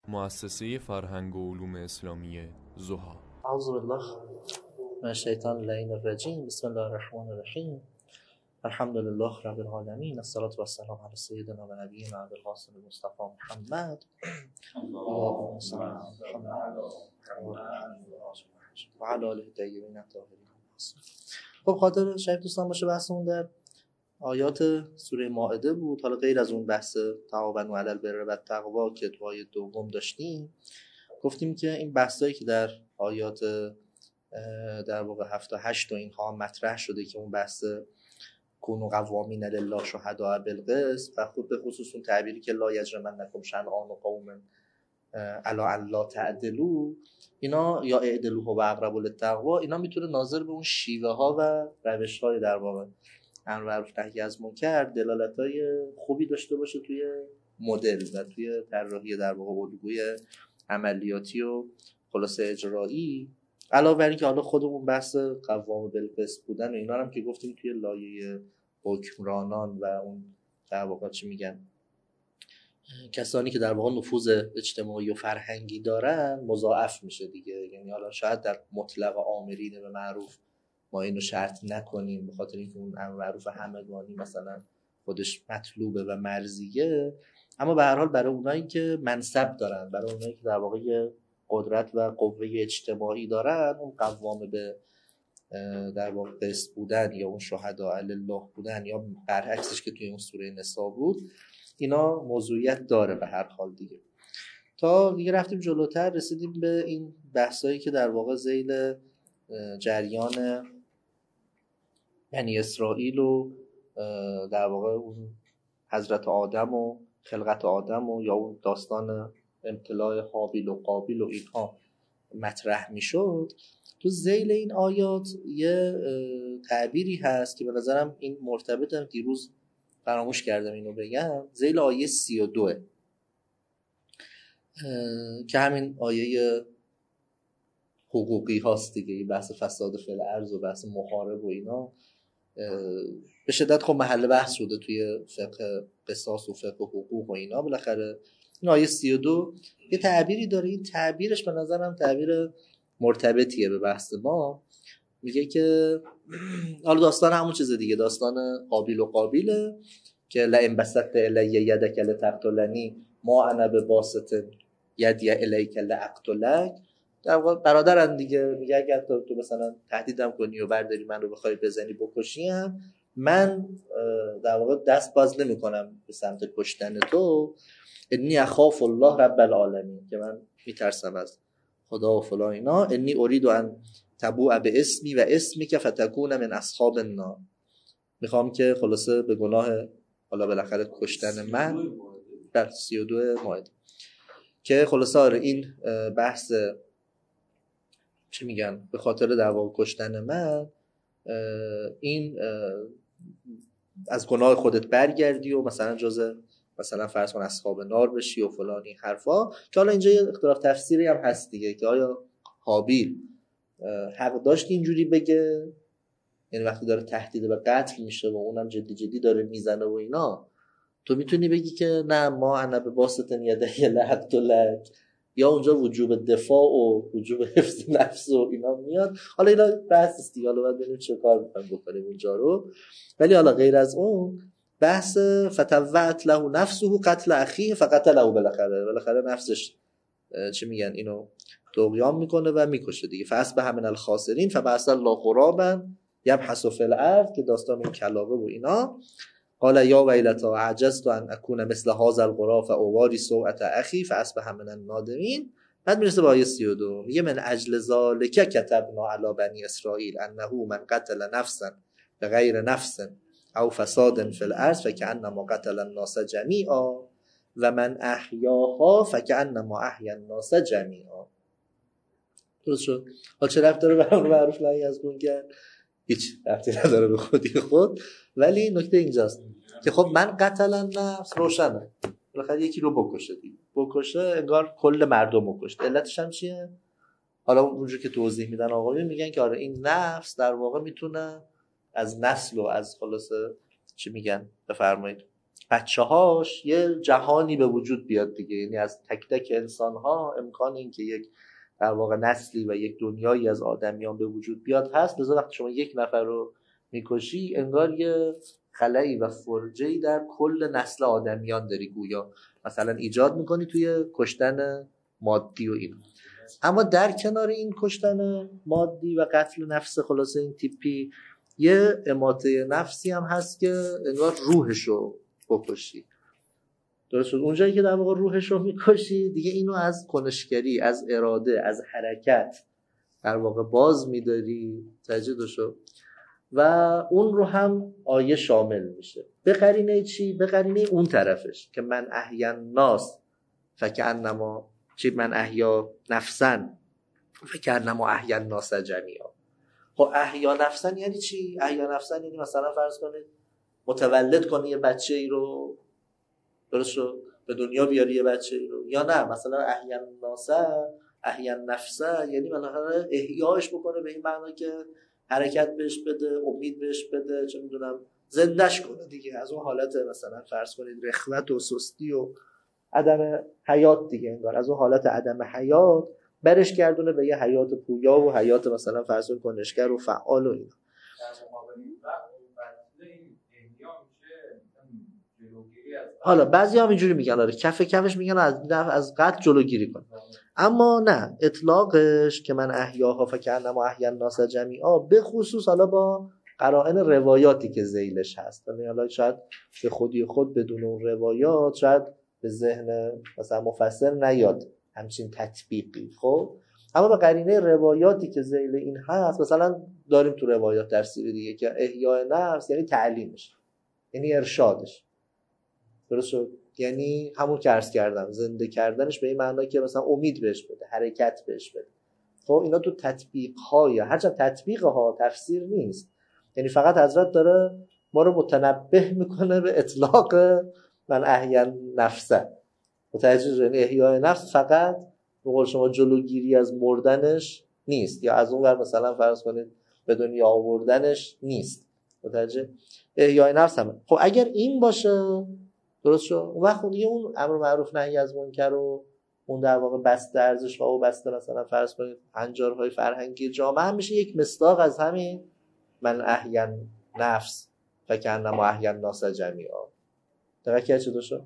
مؤسسه فرهنگ و علوم اسلامی ضحی. اعوذ بالله من الشیطان اللعین الرجیم. بسم الله الرحمن الرحیم. الحمد لله رب العالمین، الصلاة و السلام علی سیدنا و نبینا ابوالقاسم المصطفى محمد اللهم صل علی محمد و علی آله الطیبین الطاهرین. خب خاطر شاید دوستان باشه بحثمون در آیات سوره مائده بود. حالا غیر از اون بحث تعاونوا علی البر و التقوا که تو آیه دوم داشتیم، گفتیم که این بحثایی که در آیات در واقع 7 تا 8 و اینها مطرح شده که اون بحث کونوا قوامین لله شهداء بالقسط و خود به خصوص اون تعبیری که لا یجرمنکم شنآن قوم علی الا تعدلوا، اینا یا اعدلوا هو اقرب للتقوا، اینا میتونه ناظر به اون شیوه ها و روش های در واقع امر معروف نهی از منکر دلالت‌های خوبی داشته باشه توی مدل و توی طراحی در واقع الگوی عملیاتی و خلاصه اجرایی. علاوه بر این که حالا خودمون بحث قوام بالقسط بودن و اینا هم که گفتیم توی لایه حکمرانان و اون در واقع چی میگن کسانی که در واقع نفوذ اجتماعی و فرهنگی دارن مضاعف میشه دیگه. یعنی حالا شاید در مطلق آمرین به معروف ما اینو شرط نکنیم به خاطر اینکه اون امر معروف همگانی مثلا خودش مطلوبه و مرضیه، اما به هر حال برای اونایی که منصب دارن، برای اونایی که در واقع قدرت و قوه اجتماعی دارن، اون قوام به در واقع قسط بودن یا اون شهداء لله بودن یا برعکسش که توی اون سوره نساء بود، اینا موضوعیت داره به هر حال دیگه. تا دیگه رفتیم جلوتر رسیدیم به این بحثایی که در واقع ذیل جریان بنی اسرائیل و در واقع اون حضرت آدم و خلقت آدم و یا اون داستان امتلاع هابیل و قابیل و اینها مطرح میشد. تو ذیل این آیات یه تعبیری هست که به نظرم این مرتبطه، دیروز فراموش کردم اینو بگم. ذیل آیه 32 که همین آیه حقوقی هاست دیگه، این بحث فساد فی الارض و بحث محارب و اینا به شدت خب محل بحث شده توی فقه قصاص و فقه حقوق و اینا. بالاخره این آیه 32 یه تعبیری داره، این تعبیرش به نظرم تعبیر مرتبطیه به بحث ما. میگه که حالا داستان همون چیز دیگه، داستان قابیل و قابیله که لئن بسطت الی یدک لتقتلنی ما انا بباسط یدی الیک لاقتلک. در واقع برادرن دیگه، میگه اگر تو مثلا تهدیدم کنی و برداری من رو بخوای بزنی بکشیم، من در واقع دست باز نمی‌کنم به سمت کشتن تو. انی اخاف الله رب العالمین، که من میترسم از خدا و فلان اینا. انی اريد ان تبوء باسمی و اسمک فتکون من اصحاب النار، میخوام که خلاصه به گناه حالا بالاخره کشتن من در 32 مائده که خلاصه آره این بحث چی میگن به خاطر در واقع کشتن من این از گناه خودت برگردی و مثلا جزء مثلا فرض کن اصحاب نار بشی و فلان این حرفا. که حالا اینجا یه اختلاف تفسیری هم هست دیگه که آیا هابیل حق داشت اینجوری بگه، یعنی وقتی داره تهدید به قتل میشه و اونم جدی جدی داره میزنه و اینا، تو میتونی بگی که نه ما انا به واسطه یده لقتلک، یا اونجا وجوب دفاع و وجوب حفظ نفس و اینا میاد. حالا اینا بحث است دیگه، حالا باید ببینیم چه کار می‌خوایم بکنیم اونجا رو. ولی حالا غیر از اون بحث فتوعت له نفسه قتل اخیه فقتله، بالاخره نفسش چی میگن اینو طغیان میکنه و میکشه دیگه. فاصبح من الخاسرین فبعث الله غرابا یبحث فی الارض، که داستان اون کلاغه و اینا. قال یا ویلتا عجزت ان اکون مثل هذا الغراب فاواری سوءة اخی فاصبح من النادمین. بعد میرسه به آیه 32 میگه من اجل ذلک کتبنا علی بنی اسرائیل انه من قتل نفسا بغیر نفس او فساد فی الارض فکأنما قتل الناس جمیعا و من احیاها فکأنما احیا الناس جمیعا. درست شد؟ حالا چه ربطی داره به امر معروف نهی از منکر؟ هیچ ربطی نداره به خودی خود. ولی نکته اینجاست که خب من قتل النفس روشنه، بالاخره یکی رو بکشه دیگه، بکشه انگار کل مردم رو کشت. علتش هم چیه؟ حالا اونجوری که توضیح میدن آقایون میگن که آره این نفس در واقع میتونه از نسل و از خلاصه چی میگن بفرمایید بچه‌هاش یه جهانی به وجود بیاد دیگه. یعنی از تک تک انسان‌ها امکان این که یک در واقع نسلی و یک دنیایی از آدمیان به وجود بیاد هست. لذا وقتی شما یک نفر رو میکشی انگار یه خلایی و فرجه‌ای در کل نسل آدمیان داری گویا مثلا ایجاد میکنی توی کشتن مادی و این. اما در کنار این کشتن مادی و قتل نفس خلاصه این تیپی، یه اماته نفسی هم هست که انگار روحشو بکشی. درست شد؟ اونجایی که در واقع روحشو میکشی دیگه اینو از کنشگری، از اراده، از حرکت در واقع باز میداری. تجدید شد و اون رو هم آیه شامل میشه. به قرینه چی؟ به قرینه اون طرفش که من احیا الناس فکأنما چی، من احیا نفسا فکأنما احیا الناس جمیعا. خب احیا نفسا یعنی چی؟ احیا نفسا یعنی مثلا فرض کنید متولد کنی یه بچه ای رو، درست شد، به دنیا بیاری یه بچه ای رو، یا نه مثلا احیا الناس احیا النفس یعنی مثلا احیاش بکنه به این معنا که حرکت بهش بده، امید بهش بده، چه میدونم زندش کنه دیگه، از اون حالت مثلا فرض کنید رخوت و سستی و عدم حیات دیگه، انگار از اون حالت عدم حیات برش گردونه به یه حیات پویا و حیات مثلا فرض کنشگر و فعال و اینا. حالا بعضی هم اینجوری میگن آره کفش میگن از قتل جلوگیری کن، اما نه، اطلاقش که من احیاها فکأنما احیا الناس جمیعا به خصوص حالا با قرائن روایاتی که ذیلش هست، یعنی حالا شاید به خودی خود بدون اون روایات شاید به ذهن مثلا مفسر نیاد همچین تطبیقی. خب اما به قرینه روایاتی که ذیل این هست، مثلا داریم تو روایات تفسیر دیگه که احیاء نفس یعنی تعلیمش، یعنی ارشادش، درست شد، یعنی همون که عرض کردم زنده کردنش به این معنی که مثلا امید بهش بده، حرکت بهش بده. خب اینا تو تطبیق های، هرچند تطبیق ها تفسیر نیست، یعنی فقط حضرت داره ما رو متنبه میکنه به اطلاق من احیا نفسه. متوجه، یعنی احیاء نفس فقط به قول شما جلوگیری از مردنش نیست، یا از اون ور مثلا فرض کنید به دنیا آوردنش نیست. متوجه، احیاء نفس هم. خب اگر این باشه درست شد، اون وقت دیگه اون امر معروف نهی از منکر و اون در واقع بسته ارزش ها و بسته مثلا فرض کنید هنجارهای فرهنگی جامعه هم میشه یک مصداق از همین من احیا نفس فکأنما احیا الناس جمیعا. توجه چه شد؟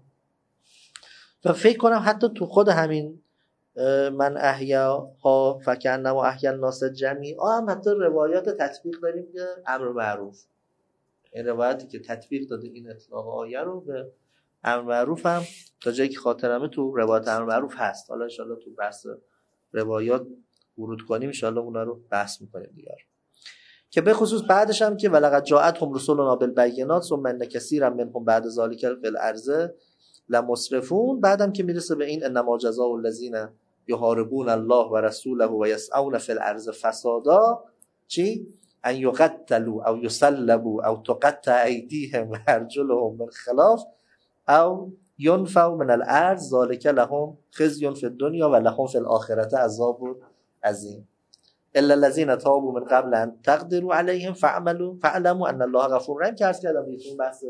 و فکر کنم حتی تو خود همین من احیاها فکأنما احیا الناس جمیعا هم حتی روایات تطبیق داریم که امر معروف، این روایتی که تطبیق داده این اطلاق آیه رو به امر معروف هم تا جایی که خاطرمه تو روایت امر معروف هست. حالا ان شاءالله تو بحث روایات ورود کنیم ان شاءالله اونا رو بحث می‌کنیم دیگه، که به خصوص بعدش هم که ولقد جاءتهم رسلنا بالبینات ثم ان کثیرا منهم بعد ذلک فی الارض لمسرفون، بعدم که میرسه به این انما جزاء الذین یحاربون الله و رسوله و یسعون فی الارض فسادا چی؟ ان یقتلوا او یصلبوا او تقطع ایدیهم و ارجلهم من خلاف او ینفوا من الارض ذلک لهم خزی فی الدنیا و لهم فی الاخره عذاب عظیم الا الذين تابوا من قبل ان تقدروا عليهم فاعلموا ان الله غفور رحیم. که عرض کردم این بحث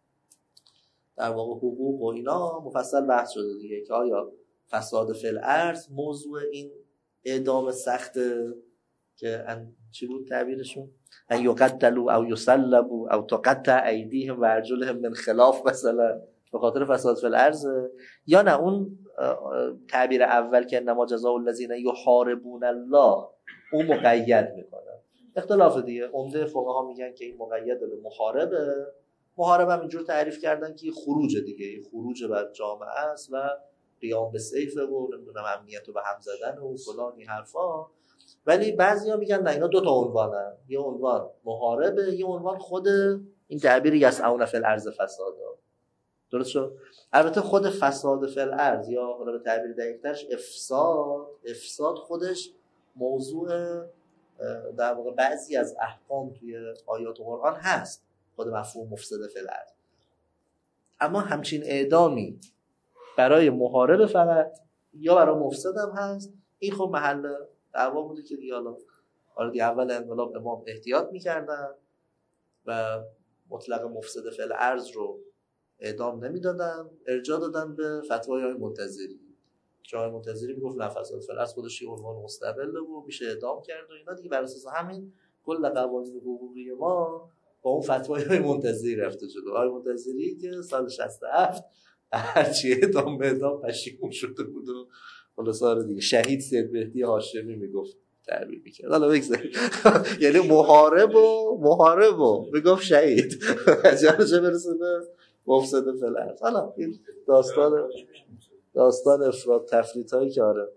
در واقع حقوق و اینا مفصل بحث شده دیگه که آیا فساد فی الارض موضوع این اعدام سخت که چی بود تعبیرشون، ان یقتلوا او یصلبوا او تقطع ایدیهم و ارجلهم من خلاف مثلا به خاطر فساد فی الارض، یا نه اون تعبیر اول که انما جزاء الذین یحاربون الله اون مقید میکنه. اختلاف دیگه، عمده فقها میگن که این مقید به محاربه. محارب هم اینجور تعریف کردن که خروج دیگه، خروج بر جامعه است و قیام به سیف و نمیدونم امنیت رو به هم زدن و فلانی حرفا. ولی بعضیا میگن نه اینا دو تا عنوانن، یه عنوان محاربه، یه عنوان خود این تعبیر یسعون فی الارض فسادا. درست شد؟ البته خود فساد فی الارض یا حالا به تعبیر دقیق‌ترش افساد خودش موضوع در واقع بعضی از احکام توی آیات قرآن هست، خود مفهوم مفسد فی الارض. اما همچین اعدامی برای محارب فقط یا برای مفسد هم هست، این خب محل دعوا بوده که دیگه حالا دی اول انقلاب امام احتیاط میکردن و مطلق مفسد فی الارض رو اعدام نمیدادن، ارجاع دادن به فتوای منتظری. جای منتظری میگفت نه فساد فعل از خودش یه عنوان مستقله و میشه اعدام کرد و اینا دیگه. بر اساس همین کل قوانین حقوقی ما با اون فتوای منتظری رفته جلو. آقای منتظری که سال 67 هرچی اعدام به اعدام پشیمون شده بود و خلاص دیگه شهید سید مهدی هاشمی میگفت تعبیر میکرد. حالا بگذاریم یعنی محارب و میگفت شهید جانش برسه به مفسد فی الارض. حالا این داستان افراط تفریط هایی که آره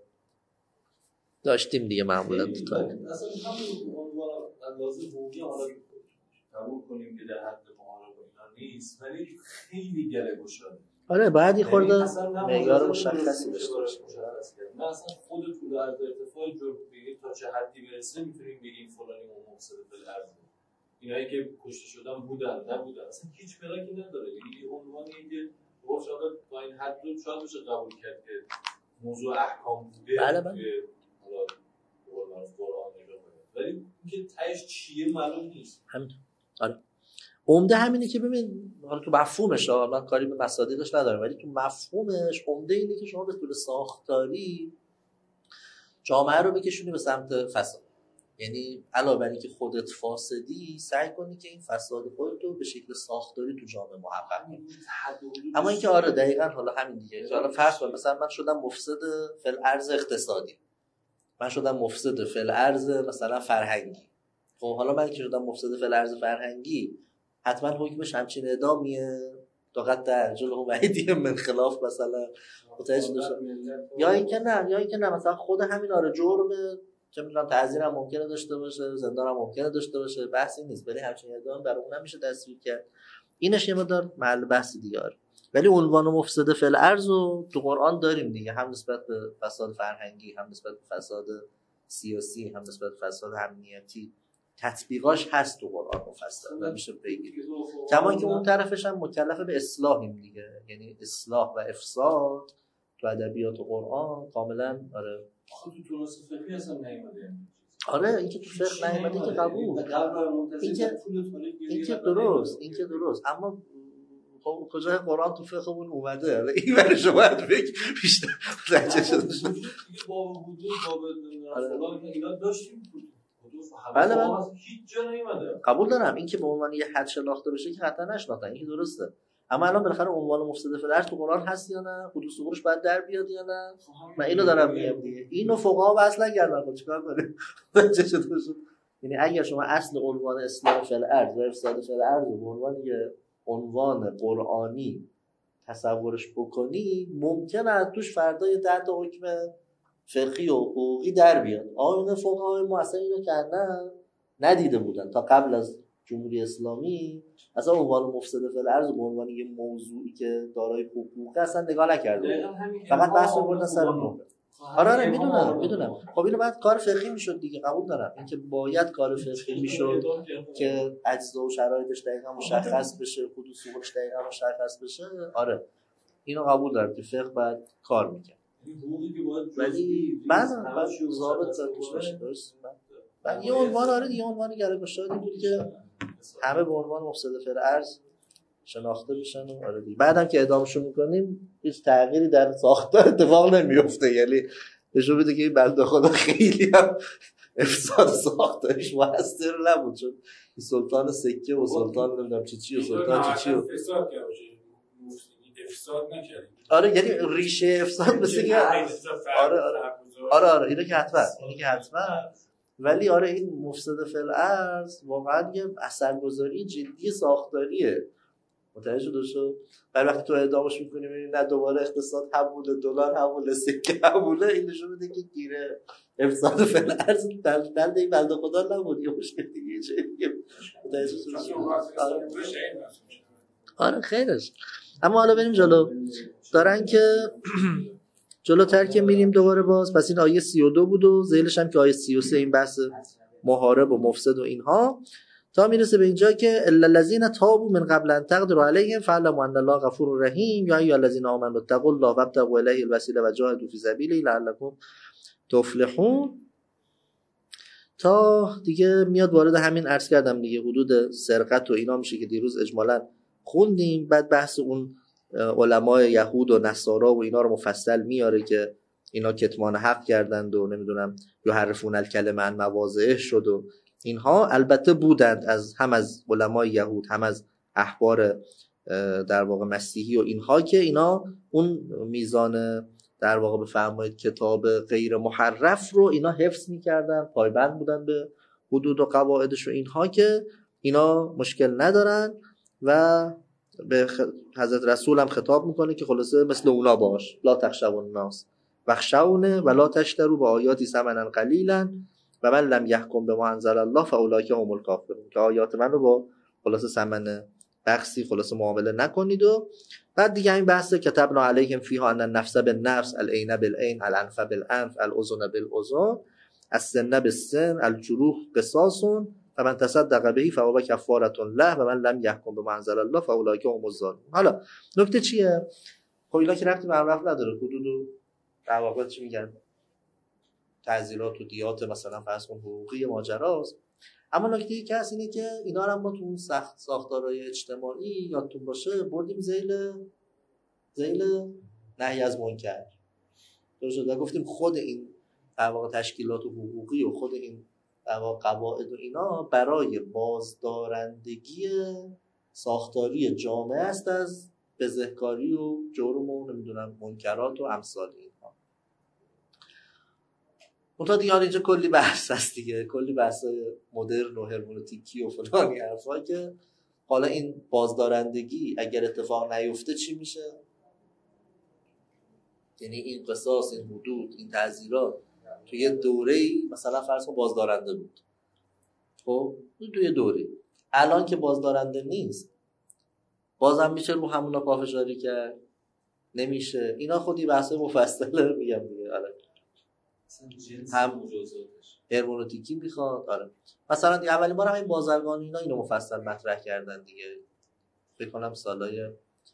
داشتیم دیگه معمولا تو تاریخ. اصلا همین عنوان اندازه حقوقی حالا قبول کنیم که در حد محارب اینا نیست، ولی خیلی گله گشاده. آره باید یه خورده معیار مشخصی داشته باشه. نه اصلا خودتون در ارتفاع جرم بگید تا چه حدی برسه میتونیم بگیم فلانی مفسد فی الارض. اینایی که کشته شدن بودن نبودن اصلا هیچ ملاکی نداره. یعنی عنوانی که شاید با این حد رو شاید بشه قبول کرد که موضوع احکام بوده. بله. حالا قرآن نگاه ولی اینکه تهش چیه معلوم نیست. همین. آره. عمده همینه که ببین حالا تو مفهومش من کاری به مصادیقش ندارم، ولی تو مفهومش عمده اینه که شما به طور ساختاری جامعه رو بکشونی به سمت فساد. یعنی علاوه بر اینکه خودت فاسدی سعی کنی که این فساد خودت رو به شکل ساختاری تو جامعه محقق کنی. اما اینکه آره دقیقاً حالا همین دیگه. حالا فرض کن مثلا من شدم مفسد فی الارض اقتصادی، من شدم مفسد فی الارض مثلا فرهنگی. خب حالا من که شدم مفسد فی الارض فرهنگی حتما حکمش همچین اعدامیه طاقت در جلو وحیدی من خلاف مثلا متوجه داشتم. یا اینکه نه مثلا خود همین آره جرم چه می‌دونم تعزیر هم ممکنه داشته باشه، زندان هم ممکنه داشته باشه، بحثی نیست، ولی همچین اعدام در اون نمیشه تصویر کرد. اینش یه مقدار محل بحث دیگه. ولی عنوان مفسد فی الارض رو تو قرآن داریم دیگه، هم نسبت به فساد فرهنگی، هم نسبت به فساد سیاسی، هم نسبت به فساد امنیتی. تطبیقاش هست تو قرآن مفصل و میشه بگید. کما اینکه اون طرفش هم مکلف به اصلاحیم دیگه، یعنی اصلاح و افساد تو ادبیات قرآن کاملا آره. خود تو تراث فقهی اصلا نیومده. آره این که تو فقه نیومده که قبول. این که درست اما خب کجای قرآن تو فقهمون اومده؟ این برای شما باید بگی بیشتر رجع شده با وجود با اینا داشتیم بله هیچ جا نیومده. قبول دارم این که به عنوان یه حد شناخته بشه که حتی نشناختن، این درسته. اما الان بالاخره عنوان مفسد فی الارض تو قرآن هست یا نه؟ حدوث ظهورش باید در بیاد یا نه؟ من اینو دارم میگم دیگه. اینو فقها وصل نکردن. خب چیکار کنیم؟ یعنی اگر شما اصل عنوان اصلاح فی الارض و افساد فی الارض به عنوان یه عنوان قرآنی تصورش بکنی، ممکنه از توش فردا یه ده تا حکم فقهی و حقوقی در بیاد. آیون فقهای ما اصلا اینو کردن ندیده بودن تا قبل از جمهوری اسلامی. اصلا عنوان مفسد فی الارض به عنوان یه موضوعی که دارای حقوق اصلا نگاه نکرده، فقط بحث بردن سر اون. آره میدونم. خب اینو بعد کار فقهی میشد دیگه، قبول دارم اینکه باید کار فقهی میشد که اجزا و شرایطش دقیقاً مشخص بشه، حدوث ظهورش دقیقاً مشخص بشه. آره اینو قبول دارم که فقه باید کار میکنه، ولی بعد ضابط توش باشه. درست. بعد یه عنوان آره دیگه عنوان گرگشادی بود که همه به عنوان مفسد فی الارض شناخته بشن و آره دیگه. بعدم که اعدامشون میکنیم هیچ تغییری در ساختار اتفاق نمیفته، یعنی نشون میده که این بنده خدا خیلی هم افساد ساختارش موثر نبود، چون سلطان سکه و سلطان نمیدونم چی و سلطان چی و افساد نکرد. آره یعنی ریشه افساد مثل که آره اینو که حتما ولی آره این مفسد فی الارض واقعا یه اثرگذاری جدی ساختاریه. متوجه شد؟ برای وقتی تو اعدامش می‌کنی می‌بینی نه دوباره اقتصاد حمول دلار حمول سکه حموله، این نشون میده که گیره افساد فی الارض دل این بنده خدا نبود، یه مشکل دیگه چه دیگه. متوجه شد؟ آره خیرش. اما حالا بریم جلو. دارن که جلوتر که میریم دوباره باز، پس این آیه 32 بود و ذیلش هم که آیه 33 این بحث محارب و مفسد و اینها، تا میرسه به اینجا که الا الذين تابوا من قبل ان تقدروا عليهم فاعلموا ان الله غفور رحیم یا ایها الذين آمنوا اتقوا الله وابتغوا الیه الوسیله وجاهدوا فی سبیله لعلکم تفلحون. تا دیگه میاد وارد همین عرض کردم دیگه، حدود سرقت و اینا میشه که دیروز اجمالاً خوندیم. بعد بحث اون علمای یهود و نصارا و اینا رو مفصل میاره که اینا کتمان حق کردند و نمیدونم یحرفون الکلمه عن مواضعه شد و اینها. البته بودند هم از علمای یهود هم از احبار در واقع مسیحی و اینها که اینا اون میزان در واقع بفرمایید کتاب غیر محرف رو اینا حفظ میکردن، پایبند بودن به حدود و قواعدش و اینها، که اینا مشکل ندارن و به حضرت رسول هم خطاب میکنه که خلاصه مثل اونا باش، لا تخشوا الناس واخشونی ولا تشتروا بآیاتی ثمنا قلیلا و من لم یحکم بما انزل الله فاولئک هم الکافرون، که آیات من رو با خلاصه ثمن بخسی خلاصه معامله نکنید. و بعد دیگه این بحثه کتبنا علیهم فیها ان النفس بالنفس العین بالعین الانف بالانف الاذن بالاذن السن بالسن الجروح قصاص فمن تصدق به فهو کفارة له و من لم یحکم بما انزل الله فاولئک هم الظالمون. حالا نکته چیه؟ خب اینا که ربطی به رفت نداره، حدود و در واقع چی میگن تعزیرات و دیات مثلا فرض کن حقوقی ماجراست. اما نکته ای که هست اینه که اینا رو ما تو اون ساختارهای اجتماعی یادتون باشه بردیم ذیل نهی از منکر. درست شد؟ گفتیم خود این در واقع تشکیلات حقوقی و خود این در واقع قواعد و اینا برای بازدارندگی ساختاری جامعه است از بزهکاری و جرم و نمیدونم منکرات و امثال اینها. منتها دیگه اینجا کلی بحث هست دیگه، کلی بحث مدرن و هرمنوتیکی و فلانی حرفا که حالا این بازدارندگی اگر اتفاق نیفته چی میشه؟ یعنی این قصاص، این حدود، این تعزیرات توی یه دوره‌ای مثلا فرض کن بازدارنده بود، خب توی دوره الان که بازدارنده نیست بازم میشه رو همونا پافشاری کرد؟ نمیشه. اینا خودی بحث مفصله میگم دیگه. آره هم هرمنوتیکی میخواد. آره مثلا دیگه اولین بار همین بازرگان اینا اینو مفصل مطرح کردن دیگه، فکر کنم سالای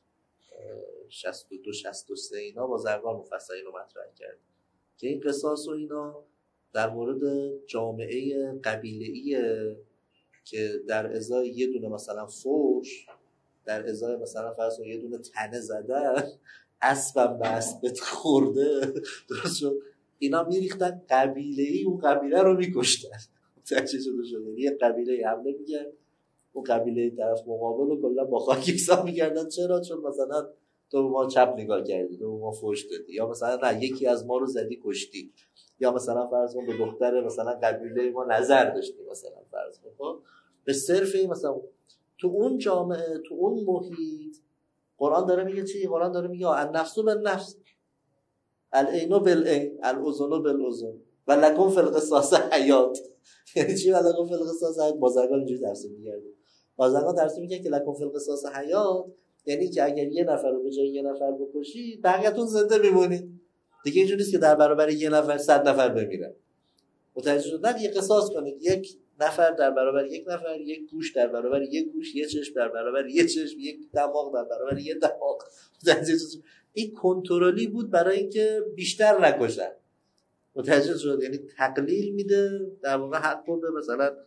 62 63 اینا بازرگان مفصل اینو مطرح کرد که این قصاص و اینا در مورد جامعه قبیله‌ایه که در ازای یه دونه مثلا فوش، در ازای مثلا فرض کن یه دونه تنه زدن، اسبم به اسبت خورده، درست شد، اینا میریختن قبیله‌ای اون قبیله رو میکشتن. تحچه شده یه قبیله حمله میگن اون قبیله طرف مقابل رو کلا با خاک یکسان میکردن. چرا؟ چون مثلا تو به ما چپ نگاه کردی، تو به ما فوش دادی، یا مثلا نه یکی از ما رو زدی کشتی، یا مثلا فرض کن به دختر مثلا قبیله ما نظر داشتی، مثلا فرض کن به صرف این مثلا تو اون جامعه تو اون محیط قرآن داره میگه چی؟ قرآن داره میگه النفس بالنفس العین بالعین الاذن بالاذن و لکم فی القصاص حیات. یعنی چی؟ و لکم فی القصاص حیات. بازرگان اینجوری درس میگه، بازرگان درس میگه که لکم فی القصاص حیات یعنی که اگر یه نفر رو به جای یه نفر بکشی بقیه‌تون زنده میمونید دیگه. اینجوری نیست که در برابر یه نفر 100 نفر بمیرن. متوجه شد؟ نه، یه قصاص کنید، یک نفر در برابر یک نفر، یک گوش در برابر یک گوش، یک چشم در برابر یک چشم، یک دماغ در برابر یک دماغ. این کنترلی بود برای اینکه بیشتر نکشن. متوجه شد؟ یعنی تقلیل میده در واقع حق رو به مثلا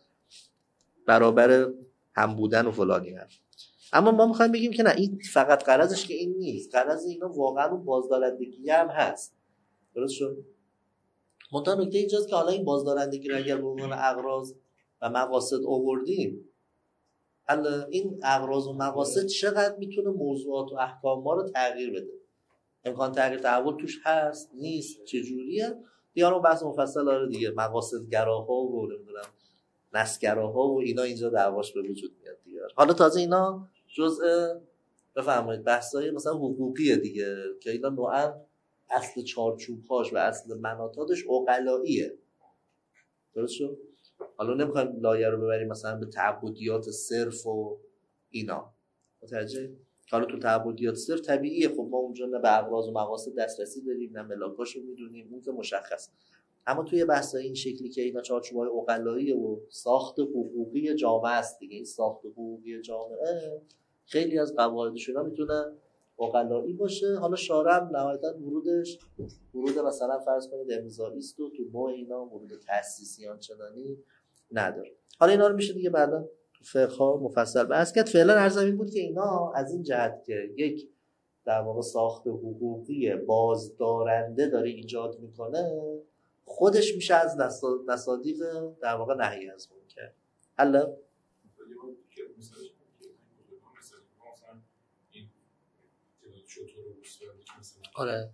برابر هم بودن و فلانی هست. اما ما میخوایم بگیم که نه، این فقط غرضش که این نیست، غرض اینا واقعا اون بازدارندگی هم هست. درست شد؟ منتها نکته اینجاست که حالا این بازدارندگی رو اگر به عنوان اغراض و مقاصد آوردیم، حالا این اغراض و مقاصد چقدر میتونه موضوعات و احکام ما رو تغییر بده؟ امکان تغییر تحول توش هست؟ نیست؟ چجوریه؟ دیگه رو بحث مفصل داره دیگه، مقاصدگراها و نمیدونم نسگراها و اینا اینجا دعواش به وجود میاد دیگه. حالا تازه اینا جزء بفرمایید بحثای مثلا حقوقیه دیگه که اینا نوعا اصل چارچوب‌هاش و اصل مناطاتش عقلاییه. درست شد؟ حالا نمیخوایم لایه رو ببریم مثلا به تعبدیات صرف و اینا. متوجه؟ حالا تو تعبدیات صرف طبیعیه، خب ما اونجا نه به اغراض و مقاصد دسترسی داریم نه ملاکاشو میدونیم، اون که مشخص. اما توی بحثای این شکلی که اینا چارچوب‌های عقلایی و ساخت حقوقی جامعه است دیگه، این ساخت حقوقی جامعه خیلی از قواعدش اینا میتونه عقلایی باشه. حالا شارع هم نهایتاً ورود مثلا فرض کنید امضایی است و تو نوع اینا ورود تأسیسی آنچنانی نداره. حالا اینا رو میشه دیگه بعدا فقها مفصل بحث کرد. فعلا عرض این بود که اینا از این جهت که یک در واقع ساخت حقوقی بازدارنده داره ایجاد میکنه، خودش میشه از نصادیق در واقع نهی از منکر. حالا آره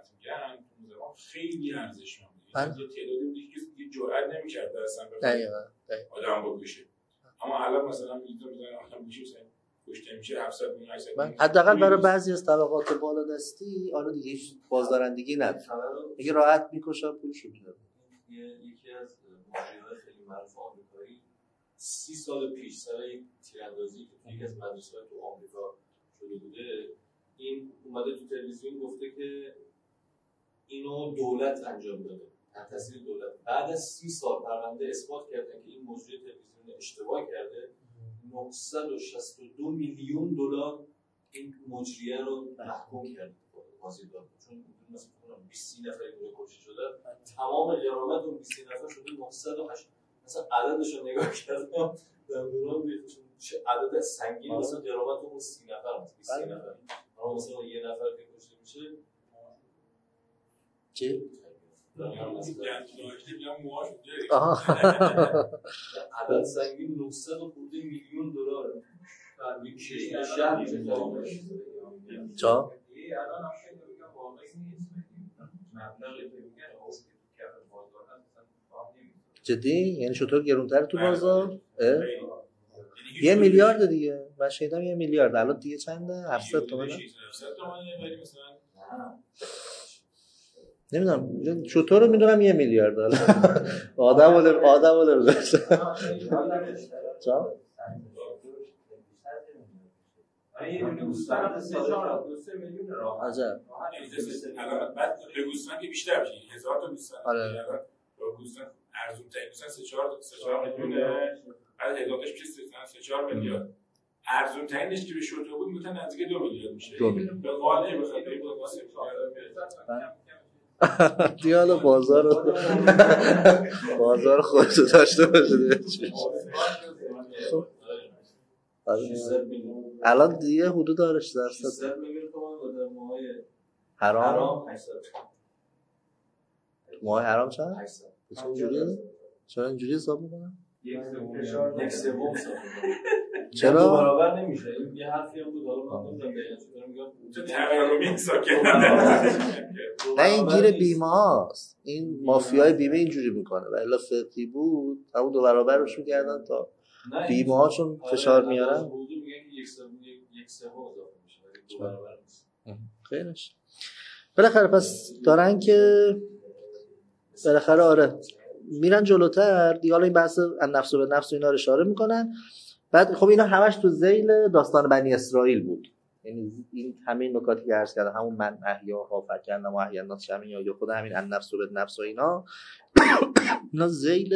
خیلی ارزشمنده. یه تعدادی بود که جرئت نمی‌کرد اصلا آدم بکشه، اما الان مثلا میگم آدم میشه کشته میشه 700 میلیون 800 میلیون، حداقل برای بعضی از طبقات بالا دستی آره دیگه هیچ بازدارندگی نداره، دیگه راحت میکشه پولشو میده. یکی از ماجراهای خیلی معروف آمریکایی 30 سال پیش سر یک تیراندازی که یکی از مدرسه‌های تو آمریکا شده بوده، این اومده تو تلویزیون گفته که اینو دولت انجام داده، تحت تاثیر دولت. بعد از 30 سال پرونده اثبات کردن که این مجری تلویزیون اشتباه کرده. 962 میلیون دلار این مجریه رو محکوم کرد قاضی داد، چون مثلا 20 نفری بوده کشته شده، تمام غرامت اون 20 نفر شده 908. مثلا عددش رو نگاه کردم در دوران بیخشون چه عدد سنگین، مثلا غرامت اون 30 نفر هست 20 نفر، اما مثلا یه نفر که کشته میشه چی؟ عدد سنگین 900 میلیون دلار در یک شهر جا جدی؟ یعنی شطور گرونتر تو بازار؟ 1 میلیارد دیگه، من شنیدم 1 میلیارد، الان دیگه چنده؟ 700 تومنه؟ نمیدونم شطور رو میدونم 1 میلیارد آدم رو بشه چا؟ عجب بعد به گوستان که بیشتر میشه 1000 تا گوستان. آره گوستان ارزون ترین گوستان 3-4 میلیونه، بعد هزارتاش میشه 3-4 میلیارد. ارزون ترینش که به شوتو بود میگفتن نزدیک 2 میلیارد میشه. به قالی بخواد بریم با واسه دیالا بازار خودش داشته باشه. الان دیگه حدود دارش 600 میلیون تومان در ماهای حرام. ماه حرام چند؟ 800. چرا اینجوری حساب میکنن؟ 1/3 چرا؟ برابر نمیشه. این یه حرفی هم بود حالا من نمیدونم میگم تو تورمی حساب نه این گیر بیمه هاست، این مافیای بیمه اینجوری میکنه و الا فقهی بود همون 2 برابرش میکردن تا بیمه ها چون فشار میارن میگن که 1/3 اضافه میشه ولی 2 برابر نیست. خیرش بالاخره پس دارن که بالاخره آره میرن جلوتر دیگه. حالا این بحث النفس به نفس و اینا رو اشاره میکنن. بعد خب اینا همش تو ذیل داستان بنی اسرائیل بود، یعنی این همین نکاتی که عرض کردم، همون من احیاها فکنم و احیانا جمعی یا خود همین النفس به نفس و اینا ذیل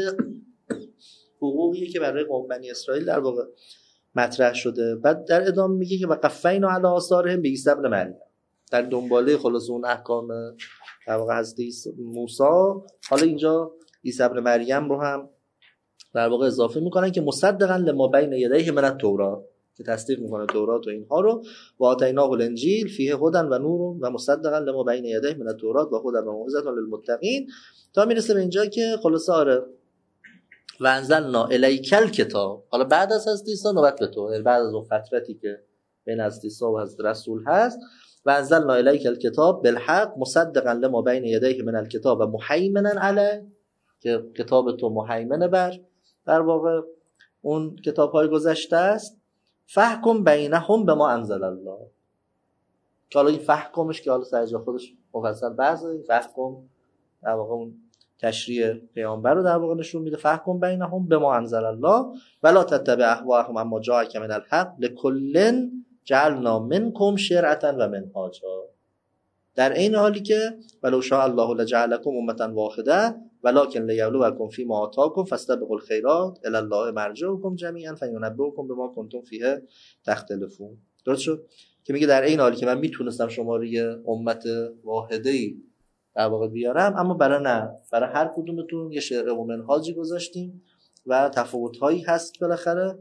حقوقیه که برای قوم بنی اسرائیل در واقع مطرح شده. بعد در ادامه میگه که وقفینا علی آثارهم بعیسی ابن مریم، در دنباله خلاص اون احکام در واقع حضرت موسی، حالا اینجا عیسی ابن مریم رو هم در واقع اضافه میکنن که مصدقا لما بین یدیه من التورات، که تصدیق میکنه تورات و اینها رو، و آتیناه الانجیل فیه هدی و نور و مصدقا لما بین یدیه من التورات و هدی و موعظه للمتقین، تا میرسه به اینجا که خلاص آره و انزلنا الیک الکتاب. حالا بعد از حضرت عیسی نوبت به تو، بعد از اون فترتی که بین حضرت عیسی و حضرت رسول هست، و انزلنا الیک الکتاب بالحق مصدقا لما بین یدیه من الکتاب و مهیمنا علیه، که کتاب تو مهیمنه بر در واقع اون کتاب‌های گذشته است. فحکم بینهم بما انزل الله، که حالا این فحکمش که حالا سرجا خودش مفصل بحثه، فحکم در واقع اون تشریع پیامبر رو در واقع نشون میده. فحکم بینهم بما انزل الله ولا تتبع اهواءهم اما جاءک من الحق لکل جعلنا منکم شرعة و منهاجا، در این حالی که ولو شاء الله لجعلکم امة واحده ولکن لیبلوکم فیما آتاکم فاستبقوا الخیرات الی الله مرجعکم جمیعا فینبئکم بما کنتم فیه تختلفون. درست شد که میگه در این حالی که من میتونستم شما رو یه امت واحده‌ای در واقع بیارم، اما برای هر کدومتون یه شرع و منهاجی گذاشتیم و تفاوت‌هایی هست بالاخره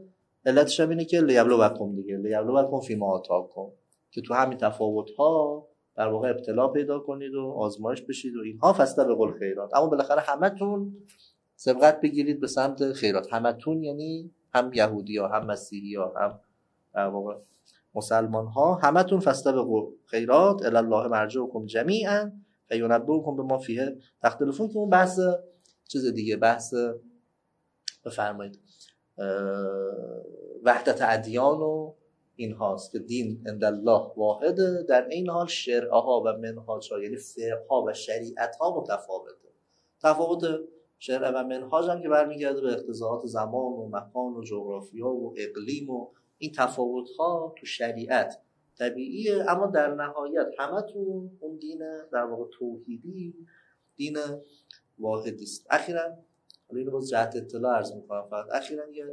علتش هم اینه که لیبلوکم دیگه، لیبلوکم فیما آتاکم، که تو همین تفاوت‌ها در واقع ابتلا پیدا کنید و آزمایش بشید و اینها. فاستبقوا الخیرات، اما بالاخره همتون سبقت بگیرید به سمت خیرات. همتون یعنی هم یهودی‌ها، هم مسیحی‌ها، هم در واقع مسلمان‌ها، همتون فاستبقوا الخیرات الی الله مرجعکم جمیعا فینبئکم بما فیه تختلفون، که اون بحث چیز دیگه، بحث بفرمایید وحدت ادیان و این هاست که دین عند الله واحده، در این حال شرعها و منهاجها یعنی فقه‌ها و شریعت‌ها متفاوته. تفاوت شرع و منهاج هم که برمیگرده به اقتضاعات زمان و مکان و جغرافیا و اقلیم و این تفاوت‌ها تو شریعت طبیعیه، اما در نهایت همتون اون دین در واقع توحیدی، دین واحدی است. اخیراً حالا اینو باز جهت اطلاع عرض می‌کنم، فقط اخیراً یه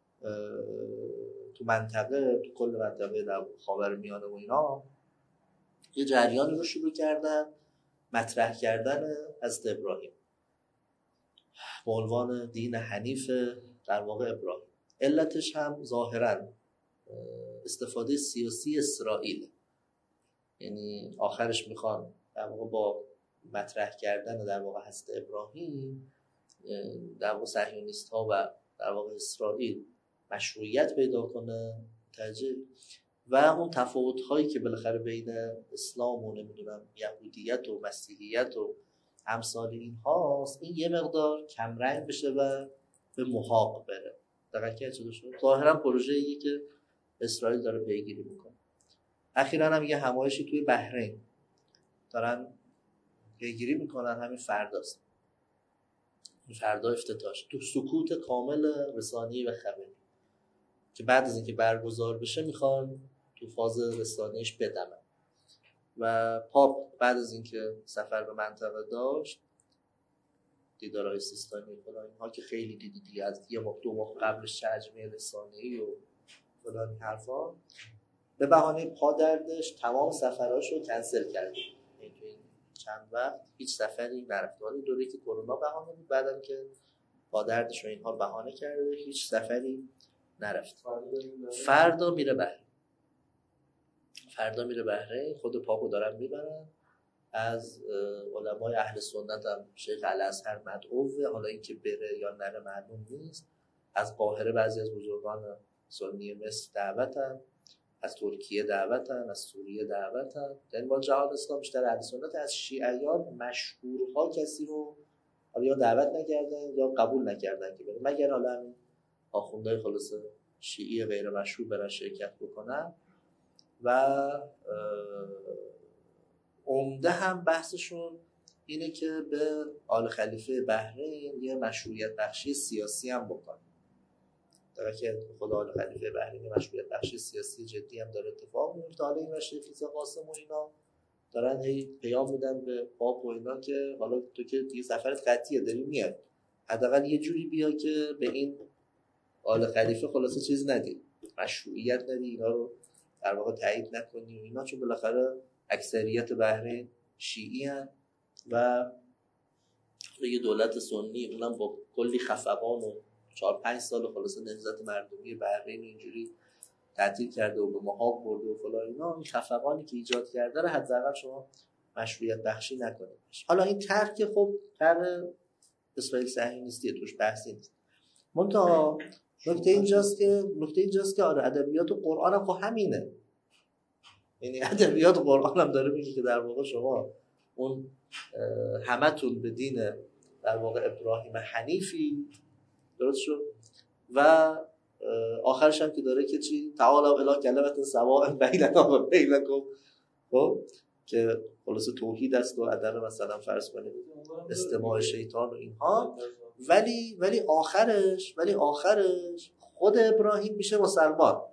تو منطقه، تو کل منطقه در خاورمیانه و اینا یه جریانی رو شروع کردن مطرح کردن حضرت ابراهیم به عنوان دین حنیف در واقع ابراهیم. علتش هم ظاهراً استفاده سیاسی اسرائیل، یعنی آخرش میخوان در واقع با مطرح کردن در واقع حضرت ابراهیم در واقع صهیونیست‌ها و در واقع اسرائیل مشروعیت پیدا کنه و اون تفاوت‌هایی که بالاخره بین اسلام و نمیدونم یهودیت و مسیحیت و امثال این هاست، این یه مقدار کمرنگ بشه و به محاق بره. دقیقاً چه شد؟ ظاهراً پروژه‌ایه که اسرائیل داره پیگیری میکنه. اخیراً هم یه همایشی توی بحرین دارن پیگیری میکنن، همین فرداست، فردا افتتاحش، تو سکوت کامل رسانه‌ای و خبری که بعد از اینکه برگزار بشه میخوان تو فاز رسانه‌ایش بدمن. و پاپ بعد از اینکه سفر به منطقه داشت، دیدارهای سیستانی فلان اینها که خیلی دیدی از یه ماه دو ماه قبلش ترجمه رسانه‌ای و فلان حرفا، به بهانه پادردش تمام سفرهاشو کنسل کرد. یعنی تو این چند وقت هیچ سفری نرفت. ولی دوره که کرونا بهانه بود، بعدم که پادردش و اینها بهانه کرده هیچ سفری نرفت. فردا میره بحرین، خود پاپو دارن میبرن. از علمای اهل سنت هم شیخ الازهر مدعوه، حالا اینکه بره یا نره معلوم نیست. از قاهره بعضی از بزرگان سنی مصر دعوتن، از ترکیه دعوتن، از سوریه دعوتن. در این جهان اسلام بیشتر اهل سنت، از شیعیان مشهورها کسی رو حالا یا دعوت نکردن یا قبول نکردن که بره، مگر حالا همین آخوندهای خلاصه شیعی غیر مشهور برن شرکت بکنن. و عمده هم بحثشون اینه که به آل خلیفه بحرین یه مشروعیت بخشی سیاسی هم بکنه. در که خود آل خلیفه بحرین مشروعیت بخشی سیاسی جدی هم داره اتفاق میفته. حالا این شیخ قاسم و اینا دارن هی پیام میدن به پاپ و اینا که حالا تو که دیگه سفرت قطعیه داری میاد، حداقل یه جوری بیا که به این آل خلیفه خلاصه چیز ندی، مشروعیت ندی، اینا رو در واقع تایید نکنی و اینا، چون بالاخره اکثریت بحرین شیعی هن و یه دولت سنی، اونم با کلی خفقان و 4-5 سال خلاصه نهضت مردمی بحرین اینجوری تعطیل کرده و به محاق برده و فلان اینا. این خفقانی که ایجاد کرده رو حداقل شما مشروعیت بخشی نکنید. حالا این طرح که خب طرح اسرائیل صهیونیستی، توش بحثی نیست. منتها نکته اینجاست که آره ادبیات قرآن هم خب همینه. یعنی ادبیات قرآن هم داره میگه که در واقع شما اون همتون به دین در واقع ابراهیم حنیفی، درست شد، و آخرش هم که داره که چی تعالوا الی کلمة سواء بیننا و بینکم، خب که خلاص توحید است و عدم مثلا فرض کنید استماع شیطان و اینها. ولی آخرش خود ابراهیم میشه مسلمان.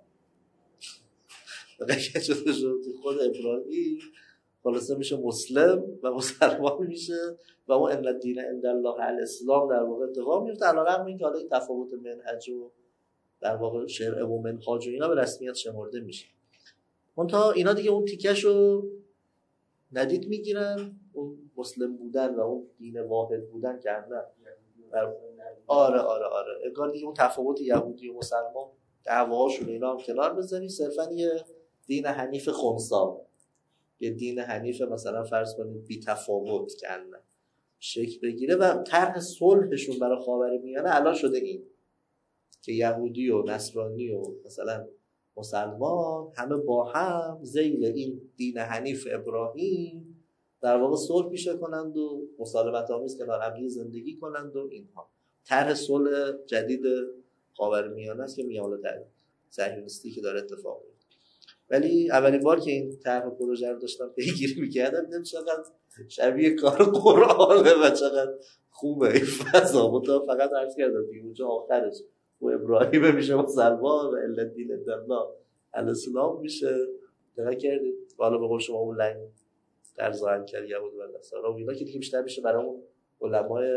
خود ابراهیم خلاصه میشه مسلم و مسلمان میشه و اون ان الدین عند الله الاسلام در واقع اتفاق میفته. علاوه بر اینکه حالا این تفاوت منهج و در واقع شرع و منهاج و اینا به رسمیت شمرده میشه. منتها اینا دیگه اون تیکشو ندید میگیرن، اون مسلم بودن و اون دین واحد بودن کردن. آره انگار دیگه اون تفاوت یهودی و مسلمان دعواهاشون اینا هم کنار بذاری، صرفا یه دین حنیف خنثی، یه دین حنیف مثلا فرض کنید بی تفاوت کنه شکل بگیره و طرح صلحشون برای خاورمیانه الان شده این که یهودی و نصرانی و مثلا مسلمان همه با هم ذیل این دین حنیف ابراهیم در واقع صلح پیشه کنند و مسالمت آمیز کنار هم زندگی کنند و اینها طرح صلح جدید خاورمیانه است که میگم حالا صهیونیستی که داره اتفاق میفته. ولی اولین بار که این طرح پروژه رو داشتم پیگیری می‌کردم دیدم چقدر شبیه کار قرآنه و چقدر خوبه این فضا. فقط عرض کردم که اونجا آخرش و ابراهیم میشه مسلمان و الدین الله الاسلام میشه. دقیق کردید حالا به قول شما اون لنگ در ظاهر کرد یهود و نصارا و اینا که دیگه بیشتر میشه برای اون علمای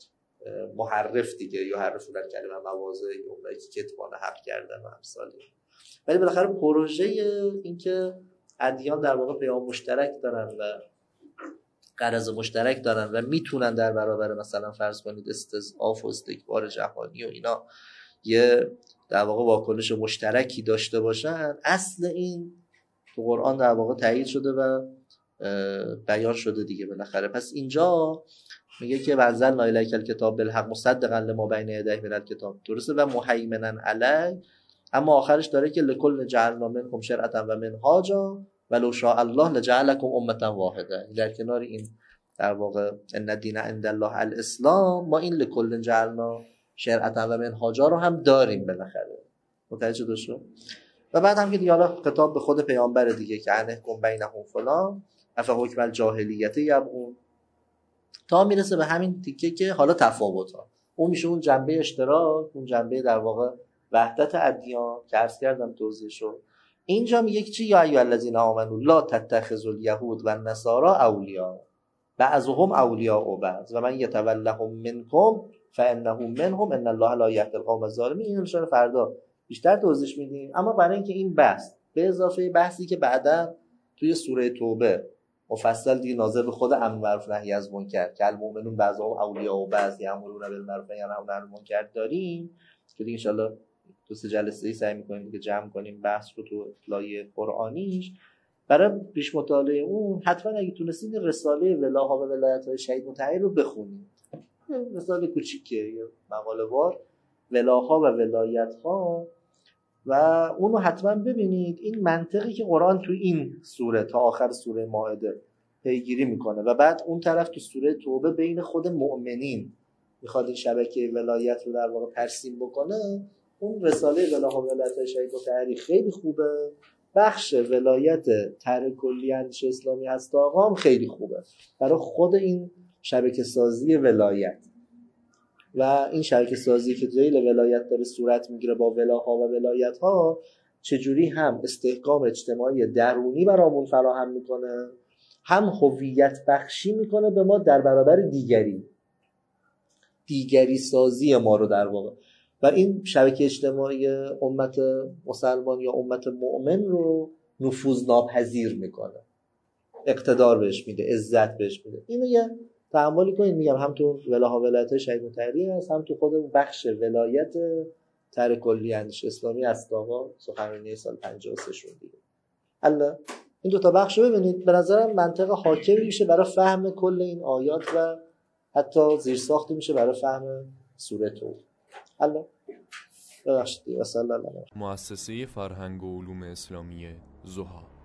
محرف دیگه یا حرفون کلمه مواضع یا اونایی که کتمان حق کردن و امثال. ولی بالاخره پروژه این که ادیان در واقع پیام مشترک دارن و غرض مشترک دارن و میتونن در برابر مثلا فرض کنید استضعاف و استکبار جهانی و اینا یه در واقع واکنش مشترکی داشته باشن، اصل این تو قرآن در واقع تایید شده و بیان شده دیگه بالاخره. پس اینجا میگه که وانزلنا الیک الکتاب بالحق مصدقا لما بین یدیه من الکتاب، درسته، و مهیمنا علی، اما آخرش داره که لکل جعلنا منکم شرعة و منهاجا ولو شاء الله لجعلکم امة واحده. در کنار این در واقع ان الدین عند الله الاسلام ما این لکل جعلنا شرعة و منهاجا رو هم داریم بالاخره. متوجه شد؟ و بعد هم که دیگه حالا خطاب به خود پیامبر دیگه که انحکم بینهم فلان افحکم الجاهلیت یبغون، تا میرسه به همین تیکه که حالا تفاوت ها اون میشه اون جنبه اشتراک، اون جنبه در واقع وحدت ادیان که عرض کردم توضیح شد. اینجا میگه چی؟ یا ایها الذین آمنوا لا تتخذوا الیهود و النصارى اولیاء بعضهم اولیاء بعض و من یتولهم منکم فانه منهم ان الله لا یهدی القوم الظالمین. این رو فردا بیشتر توضیح میدیم. اما برای اینکه این بحث به اضافه بحثی که بعدا توی سوره توبه مفصل دیگه ناظر به خود امر معروف نهی از منکر که المؤمنون بعضهم اولیاء و بعض یامرون بالمعروف و ینهون عن المنکر داریم که دیگه ان شاء الله تو سه جلسه‌ای سعی می‌کنیم که جمع کنیم بحث رو تو لایه قرآنیش. برای پیش مطالعه اون حتما اگه تونستید رساله ولاها و ولایت‌های شهید مطهری رو بخونید. رساله کوچیکه، یه مقاله وار ولاها و ولایت‌ها، و اونو حتما ببینید. این منطقی که قرآن تو این سوره تا آخر سوره مائده پیگیری میکنه و بعد اون طرف تو سوره توبه بین خود مؤمنین میخواد این شبکه ولایت رو در واقع ترسیم بکنه. اون رساله ولاها و ولایت شهید مطهری خیلی خوبه. بخش ولایت طرح کلی اندیش اسلامی هست آقام خیلی خوبه برای خود این شبکه سازی ولایت و این شبکه سازی که ذیل ولایت داره صورت میگیره با ولاها و ولایت ها چجوری هم استحکام اجتماعی درونی برامون فراهم میکنه، هم هویت بخشی میکنه به ما در برابر دیگری سازی ما رو در واقع، و این شبکه اجتماعی امت مسلمان یا امت مؤمن رو نفوذ ناپذیر میکنه، اقتدار بهش میده، عزت بهش میده. اینو یه تأملی کنید. میگم هم تو ولاها ولایت شهید مطهری هست، هم تو خود بخش ولایت طرح کلی اندیش اسلامی است آقا سخنرانی سال 53 شون دیگه. الله این دو تا بخش رو ببینید، به نظرم منطق حاکمی میشه برای فهم کل این آیات و حتی زیرساختی میشه برای فهم سوره توبه. الله ببخشید. و صلی الله علیه. مؤسسه فرهنگ و علوم اسلامی ضحی.